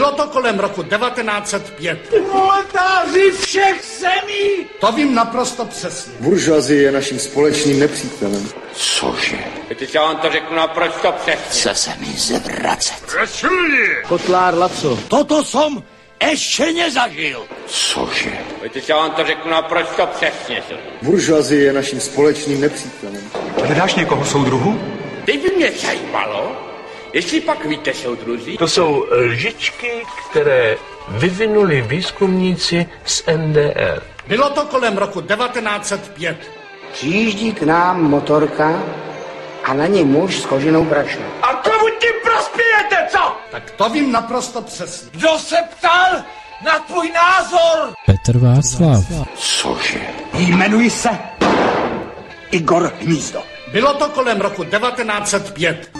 Bylo to kolem roku 1905. Proletáři všech zemí! To vím naprosto přesně. Buržoazie je naším společným nepřítelem. Cože? Víte, já vám to řeknu naprosto přesně. Chce se mi zvracet. Kotlár Laco. Toto som ještě nezažil. Cože? Víte, já vám to řeknu naprosto přesně. Buržoazie je naším společným nepřítelem. Hledáš někoho, soudruhu? Teď by mě zajímalo, jestli pak víte, soudruzi. To jsou lžičky, které vyvinuli výzkumníci z NDR. Bylo to kolem roku 1905. Přijíždí k nám motorka a na ní muž s koženou brašnou. A komu tím prospějete, co? Tak to vím naprosto přesně. Kdo se ptal na tvůj názor? Petr Václav. Cože? Jmenuji se Igor Hnízdo. Bylo to kolem roku 1905.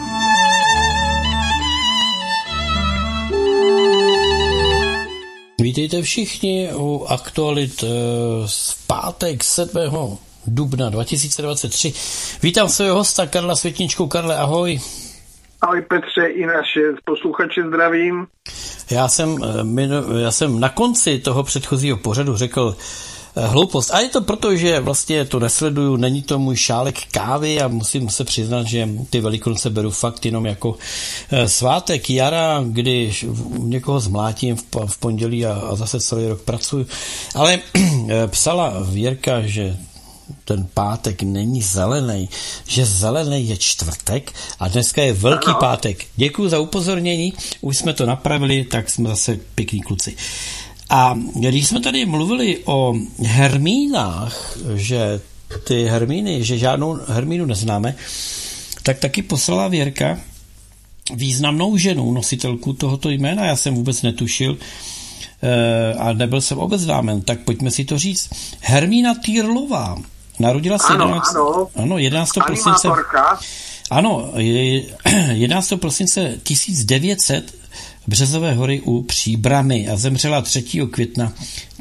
Vítejte všichni u aktualit v pátek 7. dubna 2023. Vítám svého hosta Karla Světničku. Karle, ahoj. Ahoj Petře, i naše posluchače zdravím. Já jsem na konci toho předchozího pořadu řekl hloupost. A je to proto, že vlastně to nesleduju, není to můj šálek kávy a musím se přiznat, že ty Velikonoce beru fakt jenom jako svátek jara, kdy někoho zmlátím v pondělí a zase celý rok pracuji. Ale psala Věrka, že ten pátek není zelený, že zelený je čtvrtek a dneska je Velký pátek. Děkuji za upozornění, už jsme to napravili, tak jsme zase pěkní kluci. A když jsme tady mluvili o Hermínách, že ty Hermíny, že žádnou Hermínu neznáme, tak taky poslala Věrka významnou ženu, nositelku tohoto jména. Já jsem vůbec netušil a nebyl jsem obeznámen, tak pojďme si to říct. Hermína Týrlová narodila se 11. prosince. Ano, 11. prosince 1900 Březové hory u Příbrami a zemřela 3. května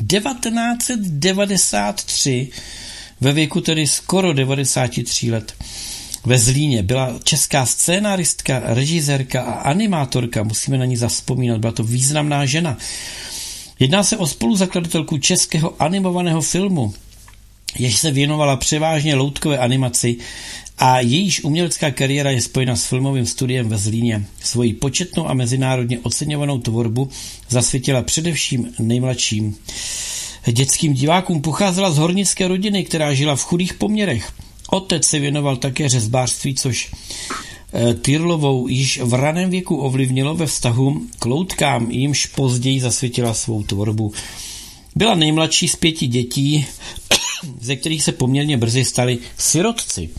1993 ve věku tedy skoro 93 let ve Zlíně. Byla česká scénáristka, režisérka a animátorka, musíme na ní zavzpomínat, byla to významná žena. Jedná se o spoluzakladatelku českého animovaného filmu, jež se věnovala převážně loutkové animaci a jejíž umělecká kariéra je spojena s filmovým studiem ve Zlíně. Svoji početnou a mezinárodně oceňovanou tvorbu zasvětila především nejmladším dětským divákům. Pocházela z hornické rodiny, která žila v chudých poměrech. Otec se věnoval také řezbářství, což Týrlovou již v raném věku ovlivnilo ve vztahu k loutkám, jimž později zasvětila svou tvorbu. Byla nejmladší z 5 dětí, ze kterých se poměrně brzy stali sirotci.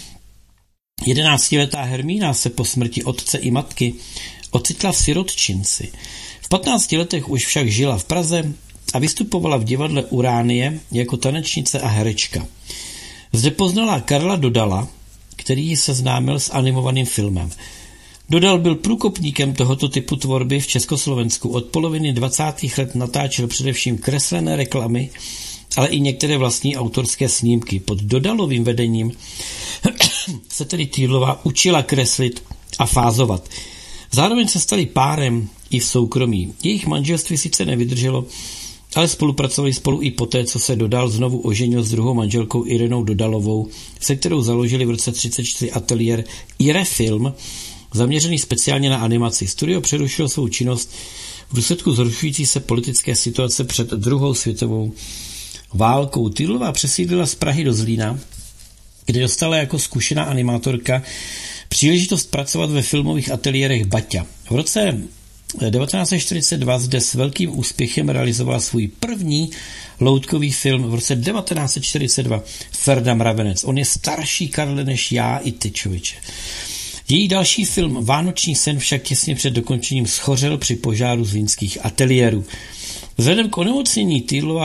11letá Hermína se po smrti otce i matky ocitla v sirotčinci. V 15 letech už však žila v Praze a vystupovala v divadle Uránie jako tanečnice a herečka. Zde poznala Karla Dodala, který ji seznámil s animovaným filmem. Dodal byl průkopníkem tohoto typu tvorby v Československu. Od poloviny 20. let natáčel především kreslené reklamy, ale i některé vlastní autorské snímky. Pod Dodalovým vedením se tedy Týrlová učila kreslit a fázovat. Zároveň se stali párem i v soukromí. Jejich manželství sice nevydrželo, ale spolupracovali spolu i poté, co se Dodal znovu oženil s druhou manželkou Irenou Dodalovou, se kterou založili v roce 1934 ateliér Irefilm, zaměřený speciálně na animaci. Studio přerušilo svou činnost v důsledku zhoršující se politické situace před druhou světovou válkou. Týrlová přesídlila z Prahy do Zlína, kde dostala jako zkušená animátorka příležitost pracovat ve filmových ateliérech Baťa. V roce 1942 zde s velkým úspěchem realizovala svůj první loutkový film v roce 1942 Ferda Mravenec. On je starší, Karle, než já i ty, člověče. Její další film Vánoční sen však těsně před dokončením schořel při požáru zlínských ateliérů. Vzhledem k onemocnění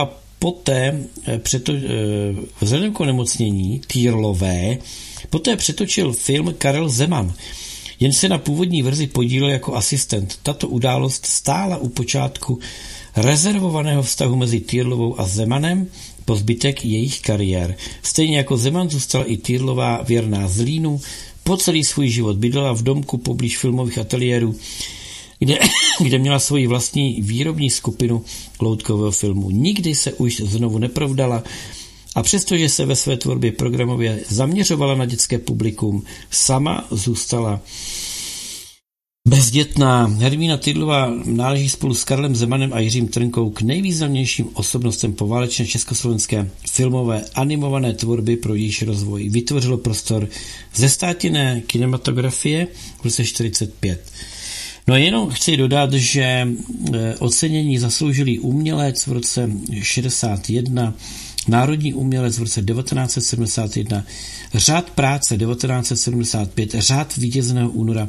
Týrlové poté přetočil film Karel Zeman. Jen se na původní verzi podílel jako asistent. Tato událost stála u počátku rezervovaného vztahu mezi Týrlovou a Zemanem po zbytek jejich kariér. Stejně jako Zeman zůstala i Týrlová věrná Zlínu. Po celý svůj život bydlela v domku poblíž filmových ateliérů kde měla svoji vlastní výrobní skupinu loutkového filmu. Nikdy se už znovu neprovdala a přestože se ve své tvorbě programově zaměřovala na dětské publikum, sama zůstala bezdětná. Hermína Tydlová náleží spolu s Karlem Zemanem a Jiřím Trnkou k nejvýznamnějším osobnostem poválečné československé filmové animované tvorby, pro jejíž rozvoj vytvořilo prostor zestátněné kinematografie v roce 1945. No a jenom chci dodat, že ocenění zasloužilý umělec v roce 61, národní umělec v roce 1971, řád práce 1975, řád vítězného února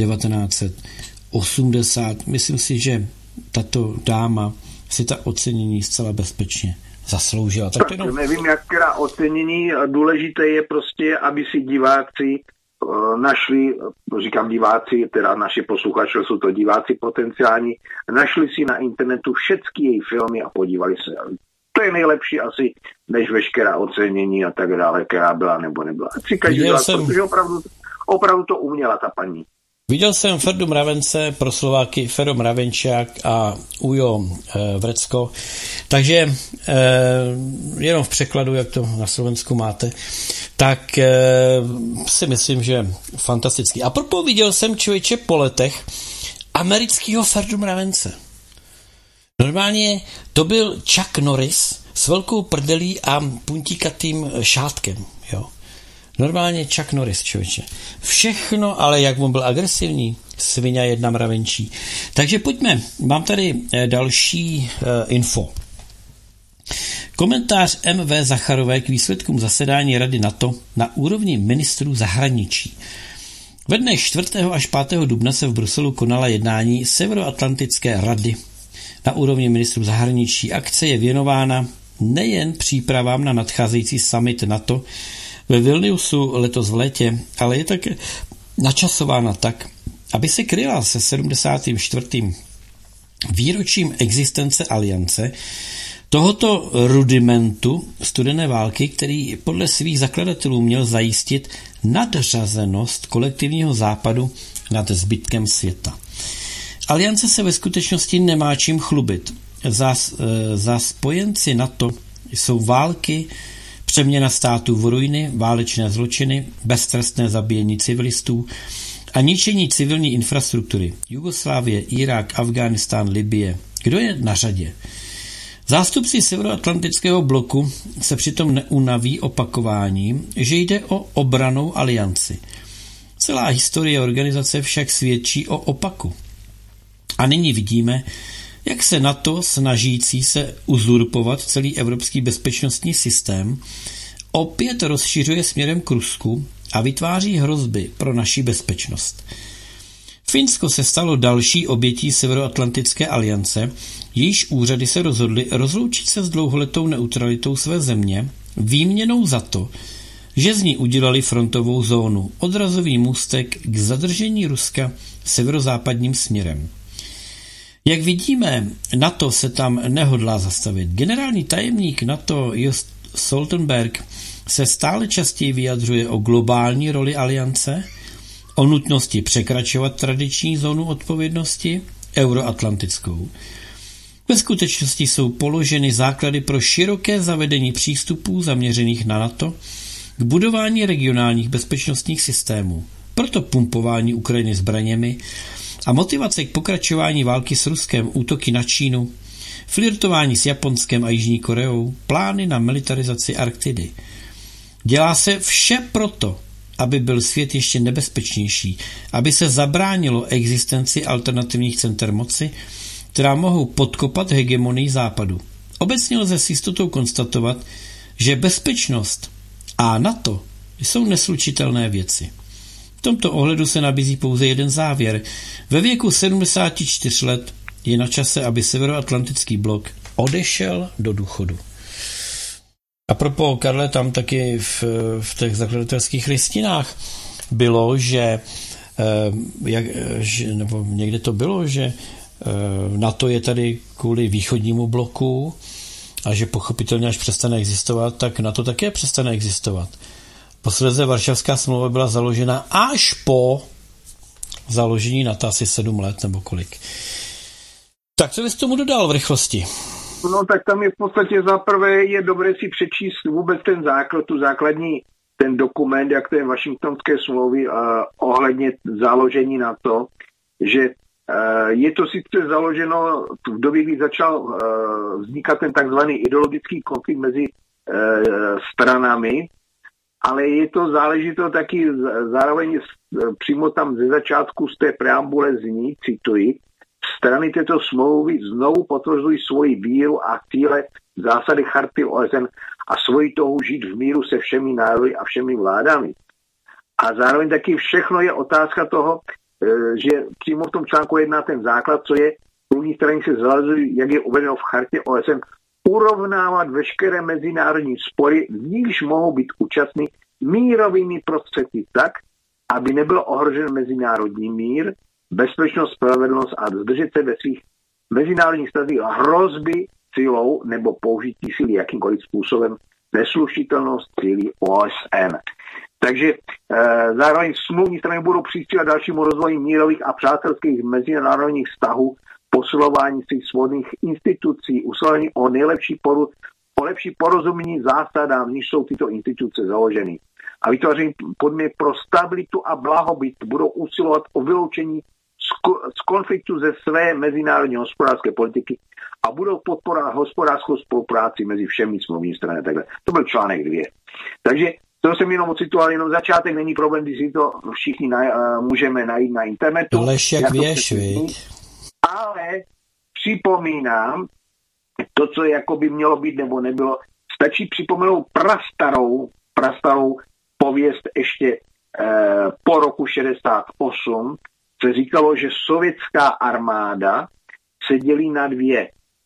1980. Myslím si, že tato dáma si ta ocenění zcela bezpečně zasloužila. Tak jenom... Nevím, jaká ocenění. Důležité je prostě, aby si diváci našli, říkám diváci, teda naši posluchači jsou to diváci potenciální, našli si na internetu všechny její filmy a podívali se. To je nejlepší asi, než veškerá ocenění a tak dále, která byla nebo nebyla. Protože opravdu to uměla ta paní. Viděl jsem Ferdu Mravence, pro Slováky Fero Mravenčák a Ujo Vrecko, takže jenom v překladu, jak to na Slovensku máte, tak si myslím, že fantastický. A propos viděl jsem, člověče, po letech amerického Ferdu Mravence. Normálně to byl Chuck Norris s velkou prdelí a puntíkatým šátkem, jo. Normálně Chuck Norris, člověče. Všechno, ale jak on byl agresivní, svině jedna mravenčí. Takže pojďme, mám tady další info. Komentář M.V. Zacharové k výsledkům zasedání Rady NATO na úrovni ministrů zahraničí. Ve dnech 4. až 5. dubna se v Bruselu konala jednání Severoatlantické rady na úrovni ministrů zahraničí. Akce je věnována nejen přípravám na nadcházející summit NATO ve Vilniusu letos v létě, ale je také načasována tak, aby se kryla se 74. výročím existence aliance, tohoto rudimentu studené války, který podle svých zakladatelů měl zajistit nadřazenost kolektivního západu nad zbytkem světa. Aliance se ve skutečnosti nemá čím chlubit. Za spojenci NATO jsou války, přeměna států v ruiny, válečné zločiny, beztrestné zabíjení civilistů a ničení civilní infrastruktury. Jugoslávie, Irák, Afghánistán, Libye. Kdo je na řadě? Zástupci Severoatlantického bloku se přitom neunaví opakováním, že jde o obrannou alianci. Celá historie organizace však svědčí o opaku. A nyní vidíme, jak se NATO, snažící se uzurpovat celý evropský bezpečnostní systém, opět rozšiřuje směrem k Rusku a vytváří hrozby pro naši bezpečnost. Finsko se stalo další obětí Severoatlantické aliance, jejíž úřady se rozhodly rozloučit se s dlouholetou neutralitou své země výměnou za to, že z ní udělali frontovou zónu, odrazový můstek k zadržení Ruska severozápadním směrem. Jak vidíme, NATO se tam nehodlá zastavit. Generální tajemník NATO Jens Stoltenberg se stále častěji vyjadřuje o globální roli aliance, o nutnosti překračovat tradiční zónu odpovědnosti, euroatlantickou. Ve skutečnosti jsou položeny základy pro široké zavedení přístupů zaměřených na NATO k budování regionálních bezpečnostních systémů, proto pumpování Ukrajiny zbraněmi a motivace k pokračování války s Ruskem, útoky na Čínu, flirtování s Japonskem a Jižní Koreou, plány na militarizaci Arktidy. Dělá se vše proto, aby byl svět ještě nebezpečnější, aby se zabránilo existenci alternativních center moci, která mohou podkopat hegemonii Západu. Obecně lze s jistotou konstatovat, že bezpečnost a NATO jsou neslučitelné věci. V tomto ohledu se nabízí pouze jeden závěr. Ve věku 74 let je na čase, aby Severoatlantický blok odešel do důchodu. A propos, Karle, tam taky v těch zakladatelských listinách bylo, nebo někde to bylo, že NATO je tady kvůli východnímu bloku a že pochopitelně, až přestane existovat, tak NATO také přestane existovat. Posledně Varšavská smlouva byla založena až po založení NATO asi 7 let nebo kolik. Tak co bys tomu dodal v rychlosti? No tak tam je v podstatě zaprvé je dobré si přečíst vůbec ten základ, tu základní, ten dokument, jak té Washingtonské smlouvy ohledně založení NATO, že je to sice založeno v době, kdy začal vznikat ten takzvaný ideologický konflikt mezi stranami, ale je to záležito taky zároveň přímo tam ze začátku z té preambule zní, cituji, strany této smlouvy znovu potvrzují svoji víru a cíle zásady charty OSN a svoji touhu žít v míru se všemi národy a všemi vládami. A zároveň taky všechno je otázka toho, že přímo v tom článku 1 ten základ, co je, smluvní strany se zavazují, jak je uvedeno v chartě OSN, urovnávat veškeré mezinárodní spory, v nichž mohou být účastní mírovými prostředky tak, aby nebyl ohrožen mezinárodní mír, bezpečnost, spravedlnost a zdržet se ve svých mezinárodních vztazích hrozby silou nebo použití síly jakýmkoliv způsobem neslušitelnost síly OSN. Takže zároveň smluvní strany budou přispívat dalšímu rozvoji mírových a přátelských mezinárodních vztahů, posilování svých svobodných institucí, usilování o lepší porozumění zásadám, v níž jsou tyto instituce založeny. A vytváření podmínek pro stabilitu a blahobyt budou usilovat o vyloučení z konfliktu ze své mezinárodní hospodářské politiky a budou podporovat hospodářskou spolupráci mezi všemi smluvními stranami. Takhle. To byl článek 2. Takže to jsem jenom ocitoval, jenom začátek, není problém, když si to všichni můžeme najít na internetu. Lež jak věš, viď? Ale připomínám, to, co jako by mělo být nebo nebylo, stačí připomenout prastarou pověst ještě po roku 68, se říkalo, že sovětská armáda se dělí na 2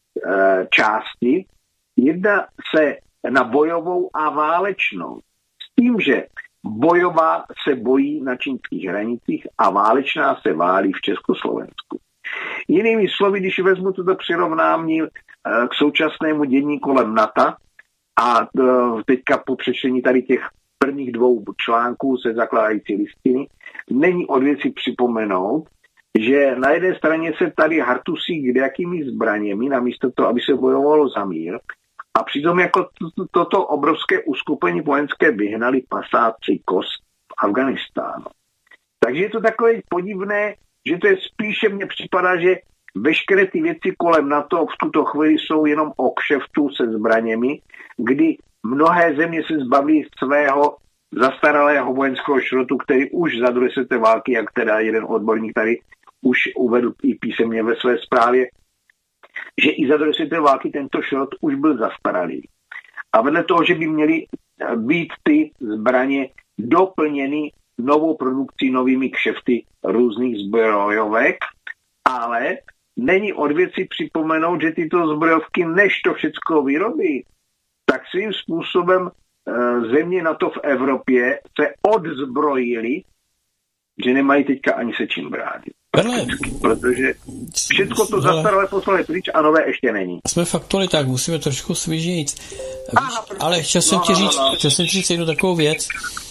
části. Jedna se na bojovou a válečnou. S tím, že bojová se bojí na čínských hranicích a válečná se válí v Československu. Jinými slovy, když vezmu toto přirovnání k současnému dění kolem NATO a teďka po přečtení tady těch prvních 2 článků se zakládající listiny, není od věci připomenout, že na jedné straně se tady hartusí kdejakými zbraněmi, namísto toho, aby se bojovalo za mír, a přitom jako toto obrovské uskupení vojenské vyhnali pasáci KOS v Afganistánu. Takže je to takové podivné, že to je spíše, mně připadá, že veškeré ty věci kolem NATO v tuto chvíli jsou jenom o kšeftu se zbraněmi, kdy mnohé země se zbaví svého zastaralého vojenského šrotu, který už za druhé světové války, jak teda jeden odborník tady už uvedl i písemně ve své zprávě, že i za druhé světové války tento šrot už byl zastaralý. A vedle toho, že by měly být ty zbraně doplněny novou produkcí, novými kšefty různých zbrojovek, ale není od věci připomenout, že tyto zbrojovky, než to všechno vyrobí, tak svým způsobem země NATO v Evropě se odzbrojily, že nemají teďka ani se čím bránit. Protože všechno to zastaralé poslali pryč a nové ještě není. Jsme v aktualitách, musíme trošku svěžit. Ale chtěl jsem ti říct jednu takovou věc.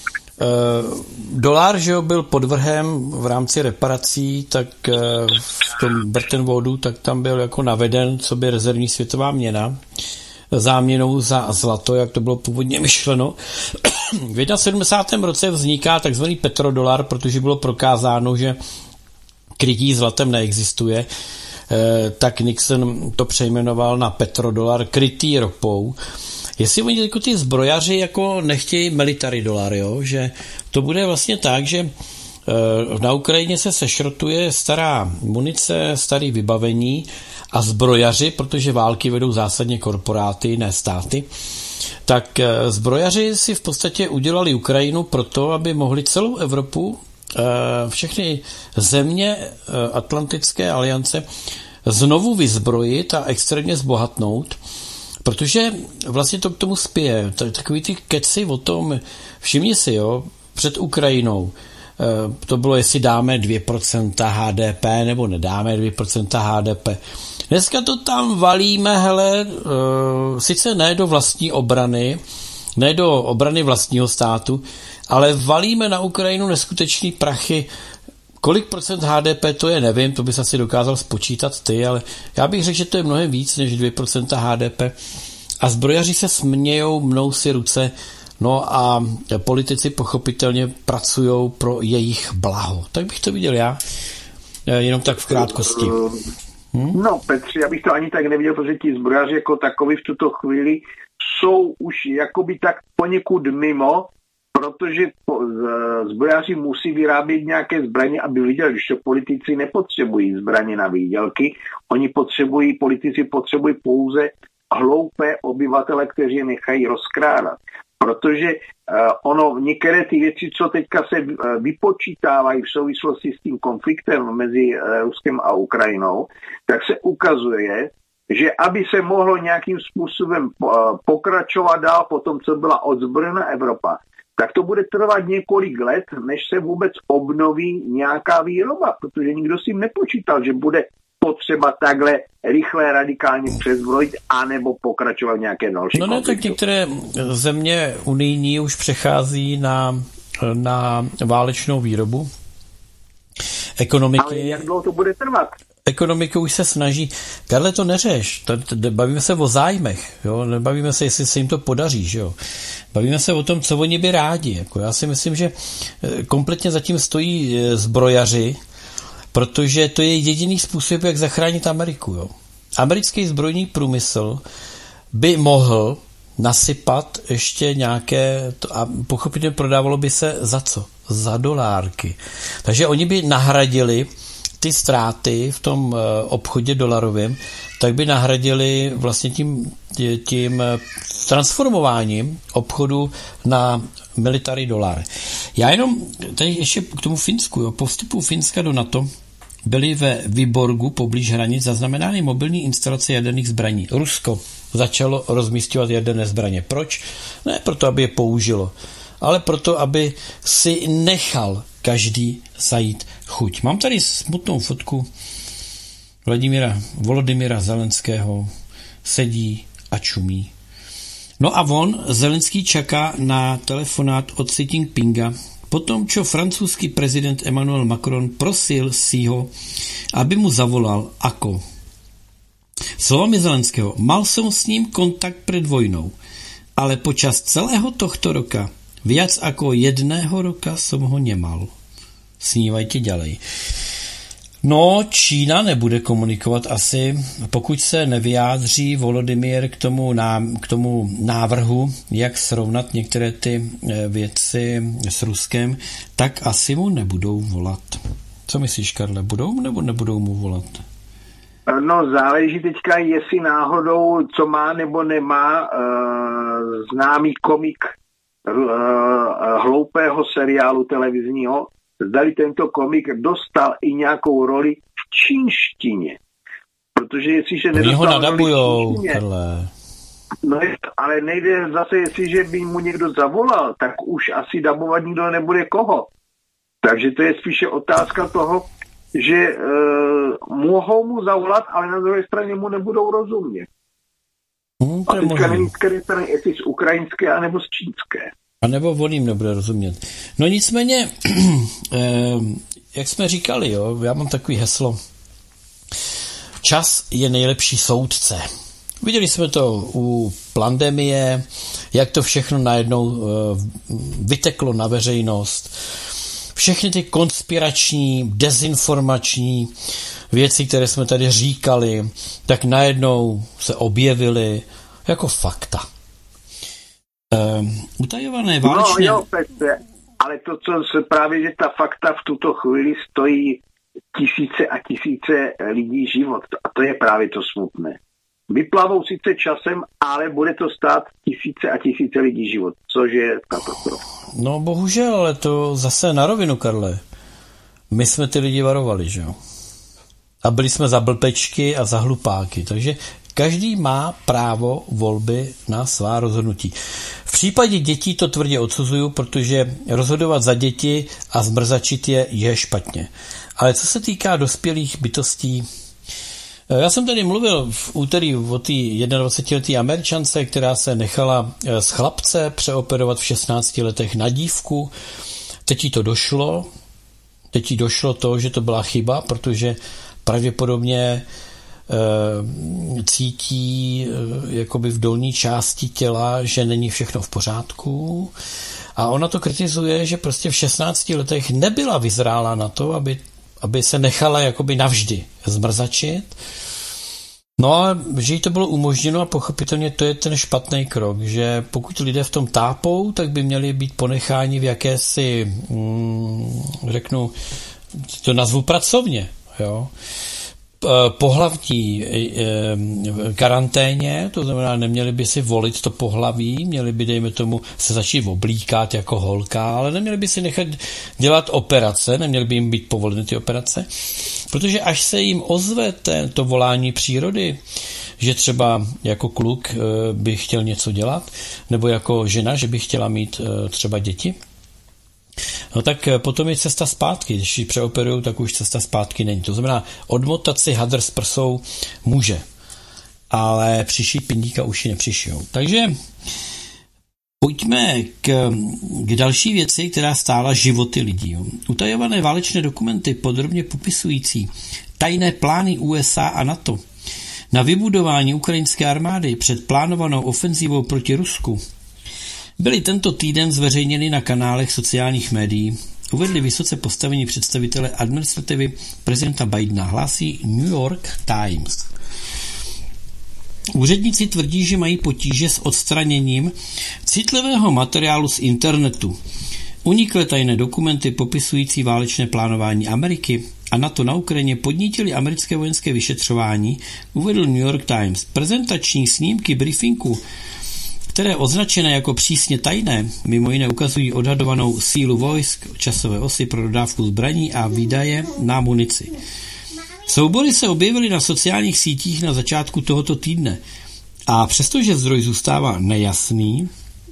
Dolar, že jo, byl podvrhem v rámci reparací, tak v tom Bretton Woodu, tak tam byl jako naveden, co by rezervní světová měna, záměnou za zlato, jak to bylo původně myšleno. V 71. roce vzniká takzvaný petrodolar, protože bylo prokázáno, že krytí zlatem neexistuje, tak Nixon to přejmenoval na petrodolar krytý ropou. Jestli oni jako ty zbrojaři jako nechtějí military dolar, jo? Že to bude vlastně tak, že na Ukrajině se sešrotuje stará munice, starý vybavení a zbrojaři, protože války vedou zásadně korporáty, ne státy, tak zbrojaři si v podstatě udělali Ukrajinu proto, aby mohli celou Evropu, všechny země Atlantické aliance znovu vyzbrojit a extrémně zbohatnout, protože vlastně to k tomu spěje. Takový ty keci o tom, všimni si, jo, před Ukrajinou, to bylo, jestli dáme 2% HDP nebo nedáme 2% HDP. Dneska to tam valíme, hele, sice ne do vlastní obrany, ne do obrany vlastního státu, ale valíme na Ukrajinu neskutečný prachy Kolik procent HDP to je, nevím, to bys asi dokázal spočítat ty, ale já bych řekl, že to je mnohem víc než 2% HDP. A zbrojaři se smějou, mnou si ruce, no a politici pochopitelně pracujou pro jejich blaho. Tak bych to viděl já, jenom tak v krátkosti. No, Petře, já bych to ani tak neviděl, protože ti zbrojaři jako takový v tuto chvíli jsou už jakoby tak poněkud mimo, protože zbrojaři musí vyrábět nějaké zbraně, aby viděli, že politici nepotřebují zbraně na výdělky, politici potřebují pouze hloupé obyvatele, kteří je nechají rozkrádat. Protože některé ty věci, co teďka se vypočítávají v souvislosti s tím konfliktem mezi Ruskem a Ukrajinou, tak se ukazuje, že aby se mohlo nějakým způsobem pokračovat dál po tom, co byla odzbrojena Evropa, tak to bude trvat několik let, než se vůbec obnoví nějaká výroba, protože nikdo si nepočítal, že bude potřeba takhle rychle, radikálně přezbrojit anebo pokračovat v nějaké další konfliktu. No ne, tak některé země unijní už přechází na válečnou výrobu. Ekonomiky. Ale jak dlouho to bude trvat? Ekonomika už se snaží. Karle, to neřeš. Bavíme se o zájmech. Jo? Nebavíme se, jestli se jim to podaří. Že jo? Bavíme se o tom, co oni by rádi. Jako já si myslím, že kompletně zatím stojí zbrojaři, protože to je jediný způsob, jak zachránit Ameriku. Jo? Americký zbrojní průmysl by mohl nasypat ještě nějaké, a pochopitelně prodávalo by se za co? Za dolárky. Takže oni by nahradili ty ztráty v tom obchodě dolarovém, tak by nahradili vlastně tím transformováním obchodu na military dolar. Já jenom tady ještě k tomu Finsku. Jo. Po vstupu Finska do NATO byly ve Vyborgu poblíž hranic zaznamenány mobilní instalace jaderných zbraní. Rusko začalo rozmísťovat jaderné zbraně. Proč? Ne proto, aby je použilo, ale proto, aby si nechal každý zajít chuť. Mám tady smutnou fotku Volodymyra Zelenského, sedí a čumí. No a Zelenský čaká na telefonát od Xi Jinpinga, potom, čo francouzský prezident Emmanuel Macron prosil Xiho, aby mu zavolal ako. Slovami Zelenského, mal som s ním kontakt pred vojnou, ale počas celého tohto roka viac ako 1 roka som ho nemal. Snívajte ďalej. No, Čína nebude komunikovat asi, pokud se nevyjádří Volodymyr k tomu návrhu, jak srovnat některé ty věci s Ruskem, tak asi mu nebudou volat. Co myslíš, Karle, budou nebo nebudou mu volat? No, záleží teďka, jestli náhodou, co má nebo nemá známý komik hloupého seriálu televizního, zdali tento komik dostal i nějakou roli v čínštině. Protože jestliže nedostal roli v čínštině, no, ale nejde zase, jestliže by mu někdo zavolal, tak už asi dabovat nikdo nebude koho. Takže to je spíše otázka toho, že mohou mu zavolat, ale na druhé straně mu nebudou rozumět. A teďka nevím, které strany, jestli z ukrajinské, anebo z čínské. A nebo on jim nebude rozumět. No nicméně, jak jsme říkali, jo, já mám takový heslo. Čas je nejlepší soudce. Viděli jsme to u pandemie, jak to všechno najednou vyteklo na veřejnost. Všechny ty konspirační, dezinformační věci, které jsme tady říkali, tak najednou se objevily jako fakta. Utajované válečné... No jo, Petře, ale to, co se právě, že ta fakta v tuto chvíli stojí tisíce a tisíce lidí život. A to je právě to smutné. Vyplavou sice časem, ale bude to stát tisíce a tisíce lidí život, což je katastrofa. No bohužel, ale to zase na rovinu, Karle. My jsme ty lidi varovali, že jo? A byli jsme za blbečky a za hlupáky, takže každý má právo volby na svá rozhodnutí. V případě dětí to tvrdě odsuzuju, protože rozhodovat za děti a zmrzačit je špatně. Ale co se týká dospělých bytostí, já jsem tady mluvil v úterý o té 21-leté Američance, která se nechala z chlapce přeoperovat v 16 letech na dívku. Teď jí to došlo, teď jí došlo to, že to byla chyba, protože pravděpodobně cítí jakoby v dolní části těla, že není všechno v pořádku. A ona to kritizuje, že prostě v 16 letech nebyla vyzrála na to, aby se nechala jakoby navždy zmrzačit. No a že jí to bylo umožněno a pochopitelně to je ten špatný krok, že pokud lidé v tom tápou, tak by měli být ponecháni v jakési, řeknu, to nazvu pracovně, jo, pohlavní karanténě, to znamená, neměli by si volit to pohlaví, měli by, dejme tomu, se začít oblíkat jako holka, ale neměli by si nechat dělat operace, neměli by jim být povoleny ty operace, protože až se jim ozve to volání přírody, že třeba jako kluk by chtěl něco dělat, nebo jako žena, že by chtěla mít třeba děti, no tak potom je cesta zpátky. Když ji přeoperujou, tak už cesta zpátky není. To znamená, odmotat si hadr s prsou může, ale přišít pindíka už ji nepřišijou. Takže pojďme k další věci, která stála životy lidí. Utajované válečné dokumenty podrobně popisující tajné plány USA a NATO na vybudování ukrajinské armády před plánovanou ofenzivou proti Rusku byly tento týden zveřejněny na kanálech sociálních médií, uvedli vysoce postavení představitelé administrativy prezidenta Bidena, hlásí New York Times. Úředníci tvrdí, že mají potíže s odstraněním citlivého materiálu z internetu. Uniklé tajné dokumenty popisující válečné plánování Ameriky a NATO na Ukrajině podnítili americké vojenské vyšetřování, uvedl New York Times. Prezentační snímky briefingu, které označené jako přísně tajné, mimo jiné ukazují odhadovanou sílu vojsk, časové osy pro dodávku zbraní a výdaje na munici. Soubory se objevily na sociálních sítích na začátku tohoto týdne a přestože zdroj zůstává nejasný,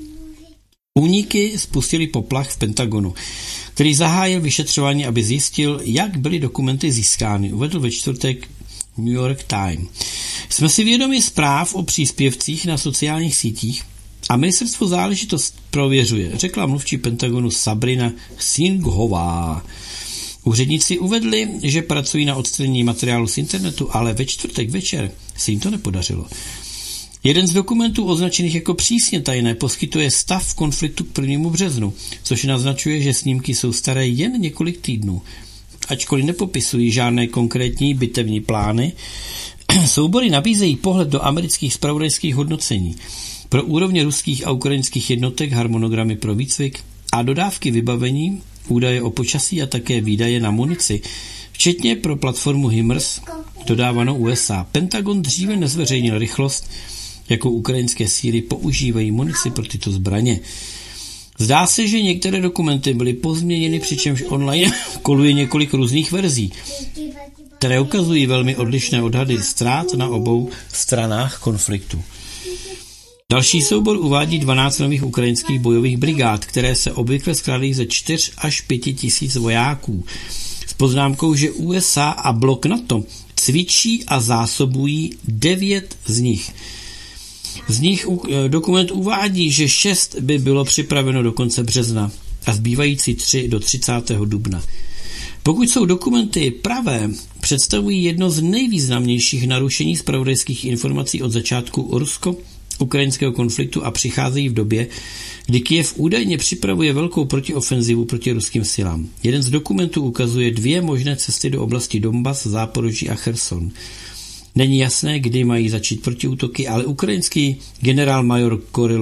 úniky spustili poplach v Pentagonu, který zahájil vyšetřování, aby zjistil, jak byly dokumenty získány, uvedl ve čtvrtek New York Times. Jsme si vědomi zpráv o příspěvcích na sociálních sítích a ministerstvo záležitost prověřuje, řekla mluvčí Pentagonu Sabrina Singhová. Úředníci uvedli, že pracují na odstranění materiálu z internetu, ale ve čtvrtek večer se jim to nepodařilo. Jeden z dokumentů označených jako přísně tajné poskytuje stav konfliktu k 1. březnu, což naznačuje, že snímky jsou staré jen několik týdnů. Ačkoliv nepopisují žádné konkrétní bitevní plány, soubory nabízejí pohled do amerických zpravodajských hodnocení. Pro úrovně ruských a ukrajinských jednotek harmonogramy pro výcvik a dodávky vybavení, údaje o počasí a také výdaje na munici, včetně pro platformu HIMARS dodávanou USA. Pentagon dříve nezveřejnil rychlost, jakou ukrajinské síly používají munici pro tyto zbraně. Zdá se, že některé dokumenty byly pozměněny, přičemž online koluje několik různých verzí, které ukazují velmi odlišné odhady ztrát na obou stranách konfliktu. Další soubor uvádí 12 nových ukrajinských bojových brigád, které se obvykle skládají ze 4 až 5 tisíc vojáků. S poznámkou, že USA a blok NATO cvičí a zásobují 9 z nich. Z nich dokument uvádí, že 6 by bylo připraveno do konce března a zbývající 3 do 30. dubna. Pokud jsou dokumenty pravé, představují jedno z nejvýznamnějších narušení zpravodajských informací od začátku rusko-ukrajinského konfliktu a přicházejí v době, kdy Kyjev údajně připravuje velkou protiofenzivu proti ruským silám. Jeden z dokumentů ukazuje 2 možné cesty do oblasti Donbas, Záporoží a Cherson. Není jasné, kdy mají začít protiútoky, ale ukrajinský generál-major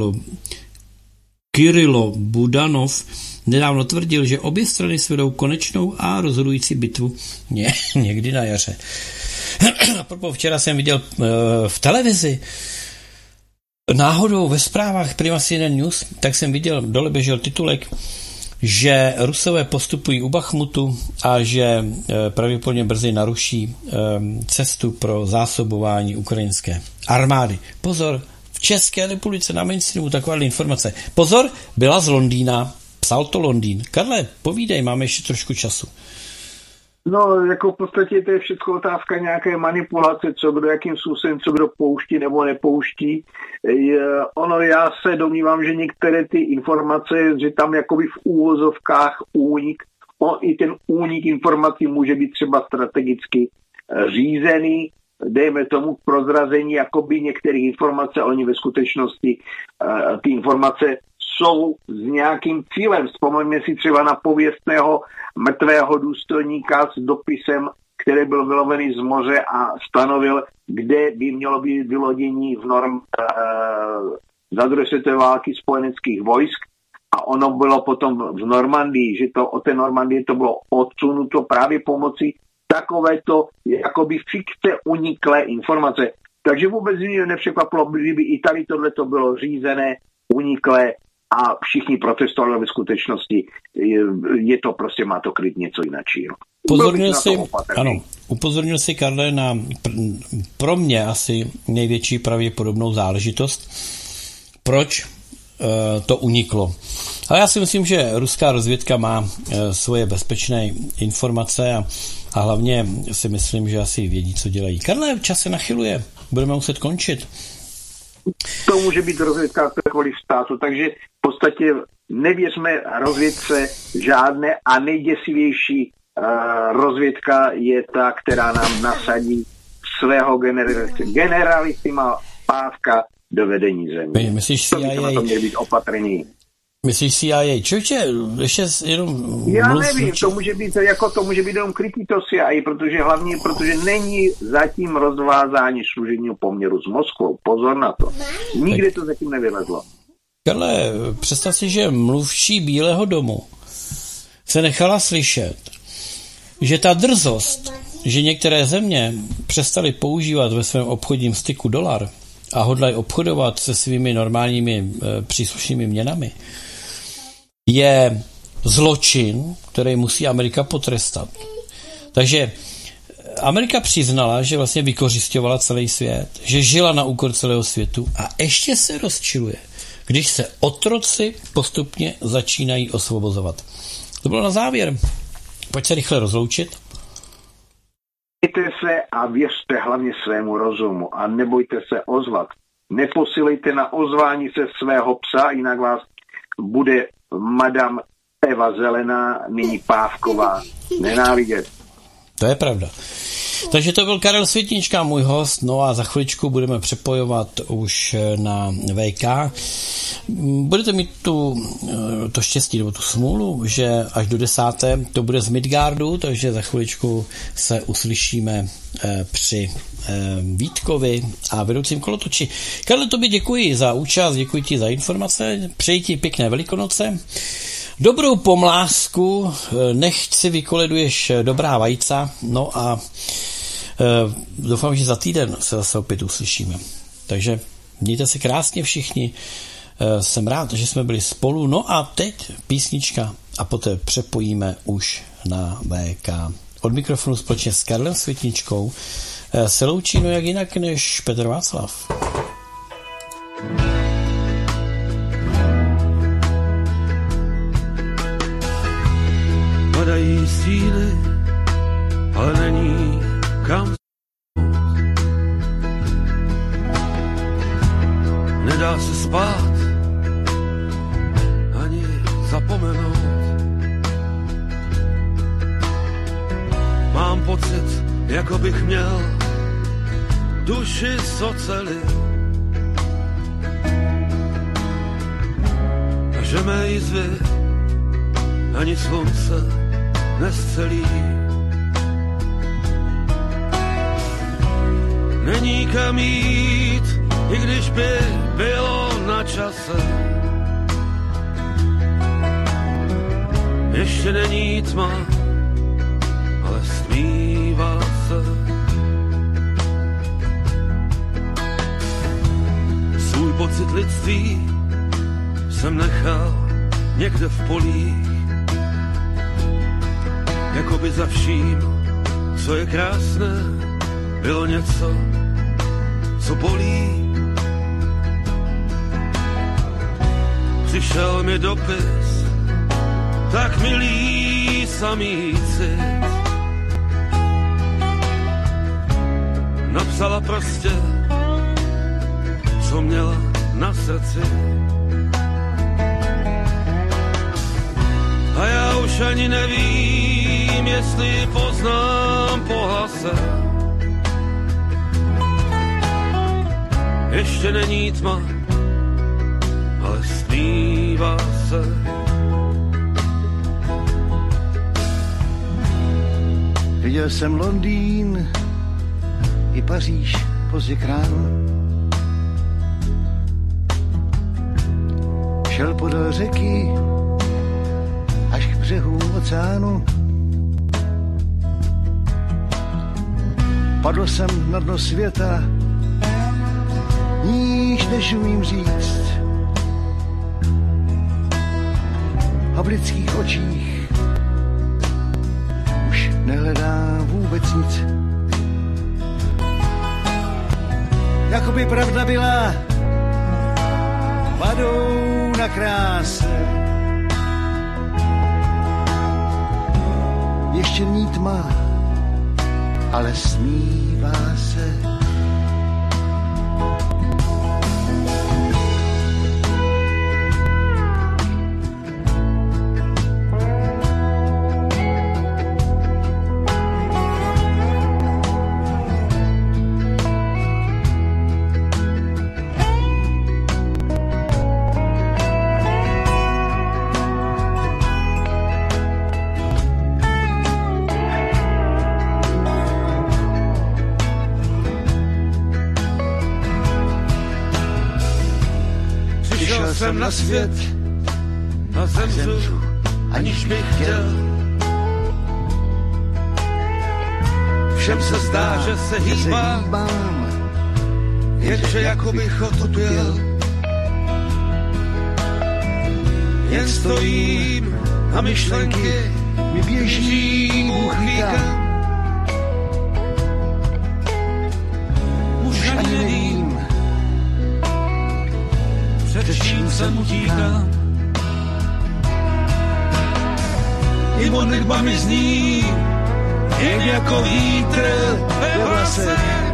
Kirilo Budanov nedávno tvrdil, že obě strany svedou konečnou a rozhodující bitvu někdy na jaře. Apropo, včera jsem viděl v televizi náhodou ve zprávách Prima CNN News, tak jsem viděl, dole běžel titulek, že Rusové postupují u Bachmutu a že pravděpodobně brzy naruší cestu pro zásobování ukrajinské armády. Pozor, v České republice na mainstreamu taková informace. Pozor, byla z Londýna, psal to Londýn. Karle, povídej, máme ještě trošku času. No, jako v podstatě to je všechno otázka nějaké manipulace, co kdo, jakým způsobem, co kdo pouští nebo nepouští. Já se domnívám, že některé ty informace, že tam jakoby v úvozovkách únik I ten únik informací může být třeba strategicky řízený, dejme tomu k prozrazení jakoby některých informací, oni ve skutečnosti ty informace jsou s nějakým cílem. Vzpomeňme si třeba na pověstného mrtvého důstojníka s dopisem, který byl vylovený z moře a stanovil, kde by mělo být vylodění za druhé světové války spojeneckých vojsk. A ono bylo potom v Normandii, že to od té Normandie to bylo odsunuto právě pomocí takovéto jakoby fikce uniklé informace. Takže vůbec mě nepřekvapilo, kdyby i tady tohleto bylo řízené, uniklé a všichni protestovali ve skutečnosti. Je to prostě, má to kryt něco jiného. Upozornil si, Karle, na pro mě asi největší pravděpodobnou záležitost, proč to uniklo. Ale já si myslím, že ruská rozvědka má svoje bezpečné informace a hlavně si myslím, že asi vědí, co dělají. Karle, čas se nachyluje. Budeme muset končit. To může být rozvědka kterékoliv státu, takže v podstatě nevěřme rozvědce žádné a nejděsivější rozvědka je ta, která nám nasadí svého generalisima Pávka do vedení země. Myslíš to bychom na to měli být opatrní. Myslíš CIA? Čověče, ještě jenom... Já nevím, to může být jenom krytý to CIA, protože není zatím rozvázání služebního poměru s Moskvou. Pozor na to. Nikdy to zatím nevylezlo. Karle, představ si, že mluvčí Bílého domu se nechala slyšet, že ta drzost, že některé země přestaly používat ve svém obchodním styku dolar a hodlají obchodovat se svými normálními příslušnými měnami, je zločin, který musí Amerika potrestat. Takže Amerika přiznala, že vlastně vykořisťovala celý svět, že žila na úkor celého světu a ještě se rozčiluje, když se otroci postupně začínají osvobozovat. To bylo na závěr. Pojď se rychle rozloučit. Nebojte se a věřte hlavně svému rozumu a nebojte se ozvat. Neposílejte na ozvání se svého psa, jinak vás bude madam Eva Zelená, nyní Pávková, nenávidět. To je pravda. Takže to byl Karel Světnička, můj host, no a za chviličku budeme přepojovat už na VK. Budete mít to štěstí nebo tu smůlu, že až do 10. to bude z Midgardu, takže za chviličku se uslyšíme při Vítkovi a vedoucím kolotoči. Karle, tobě děkuji za účast, děkuji ti za informace, přeji ti pěkné Velikonoce, dobrou pomlásku, nechť si vykoleduješ dobrá vajca, no a doufám, že za týden se zase opět uslyšíme. Takže mějte se krásně všichni, jsem rád, že jsme byli spolu, no a teď písnička a poté přepojíme už na VK. Od mikrofonu společně s Karlem Světničkou se loučí, no jak jinak než Petr Václav. Padají síly, ale není kam. Nedá se spát, ani zapomenout. Mám pocit, jako bych měl duši z oceli. A že mé jizvy ani slunce nescelí. Není kam jít, i když by bylo na čase. Ještě není tma, ale stmívá se. Svůj pocit lidství jsem nechal někde v polích, jakoby za vším, co je krásné, bylo něco, co bolí. Přišel mi dopis, tak milý samý cit. Napsala prostě, co měla na srdci. A já už ani nevím, jestli poznám po hlase. Ještě není tma, ale snívá se. Viděl jsem Londýn i Paříž pozdě k ránu. Šel podél řeky až k břehu oceánu. Padl jsem na dno světa, níž než umím říct. A v lidských očích už nehledám vůbec nic. Jakoby pravda byla vadou na kráse. Ještě není tma, ale smívá se. Jsem na svět a zemřu, aniž bych chtěl. Všem se zdá, že se hýbám, jenže jako bych otupěl. Jen stojím a myšlenky mi běží Bůh ví kam. Už ani nevím, před čím jsem utíkal. I modlitba mi zní, jen jako vítr ve vlasech.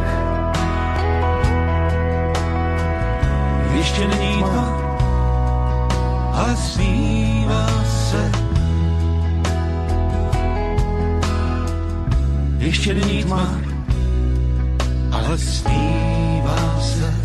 Ještě není tma, ale smívá se. Ještě není tma, ale smívá se.